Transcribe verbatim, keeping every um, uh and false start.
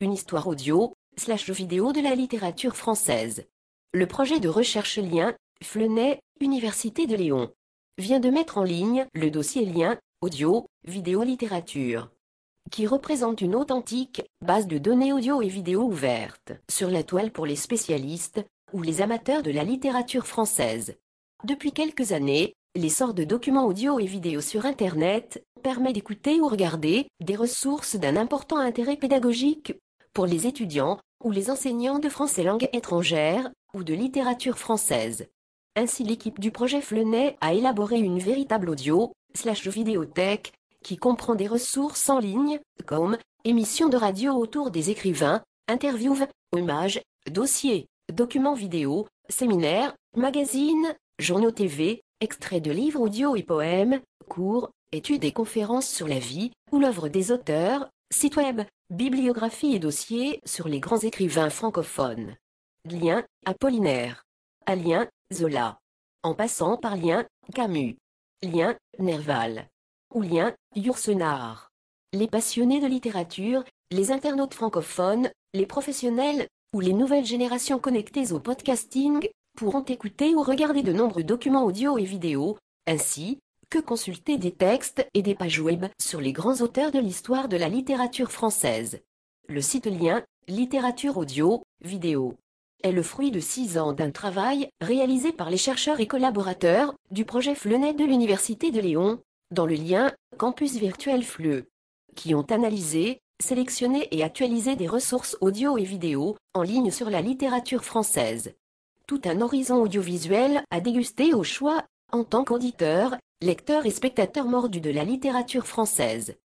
une histoire audio, slash vidéo de la littérature française. Le projet de recherche Lien, Fleunet, Université de Lyon, vient de mettre en ligne le dossier Lien, audio, vidéo littérature, qui représente une authentique base de données audio et vidéo ouverte sur la toile pour les spécialistes ou les amateurs de la littérature française. Depuis quelques années, l'essor de documents audio et vidéo sur Internet permet d'écouter ou regarder des ressources d'un important intérêt pédagogique pour les étudiants ou les enseignants de français langue étrangère ou de littérature française. Ainsi, l'équipe du projet Fleunet a élaboré une véritable audio slash vidéothèque qui comprend des ressources en ligne comme émissions de radio autour des écrivains, interviews, images, dossiers, documents vidéo, séminaires, magazines, journaux T V, extraits de livres audio et poèmes, cours, études et conférences sur la vie ou l'œuvre des auteurs, sites web, bibliographies et dossiers sur les grands écrivains francophones. Lien, Apollinaire. À Lien, Zola. En passant par Lien, Camus. Lien, Nerval. Ou Lien, Yourcenar. Les passionnés de littérature, les internautes francophones, les professionnels, ou les nouvelles générations connectées au podcasting, pourront écouter ou regarder de nombreux documents audio et vidéo, ainsi que consulter des textes et des pages web sur les grands auteurs de l'histoire de la littérature française. Le site Lien, littérature audio, vidéo, est le fruit de six ans d'un travail réalisé par les chercheurs et collaborateurs du projet Fleunet de l'Université de Lyon, dans le Lien, campus virtuel Fleu, qui ont analysé, sélectionné et actualisé des ressources audio et vidéo en ligne sur la littérature française. Tout un horizon audiovisuel à déguster au choix, en tant qu'auditeur, lecteur et spectateur mordu de la littérature française.